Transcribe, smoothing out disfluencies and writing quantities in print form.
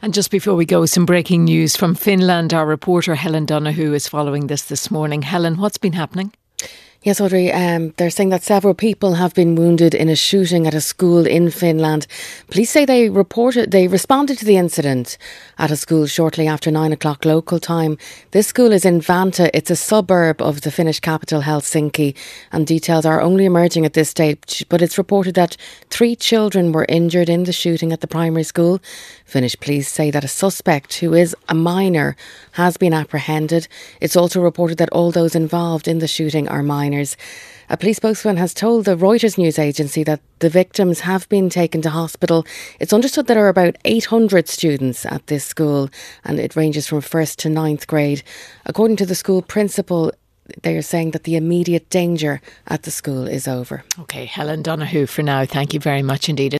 And just before we go, some breaking news from Finland. Our reporter Helen Donoghue is following this morning. Helen, what's been happening? Yes, Audrey, they're saying that several people have been wounded in a shooting at a school in Finland. Police say they responded to the incident at a school shortly after 9 o'clock local time. This school is in Vantaa. It's a suburb of the Finnish capital, Helsinki, and details are only emerging at this stage. But it's reported that 3 children were injured in the shooting at the primary school. Finnish police say that a suspect, who is a minor, has been apprehended. It's also reported that all those involved in the shooting are minors. A police spokesman has told the Reuters news agency that the victims have been taken to hospital. It's understood that there are about 800 students at this school and it ranges from 1st to 9th grade. According to the school principal, they are saying that the immediate danger at the school is over. OK, Helen Donoghue for now. Thank you very much indeed.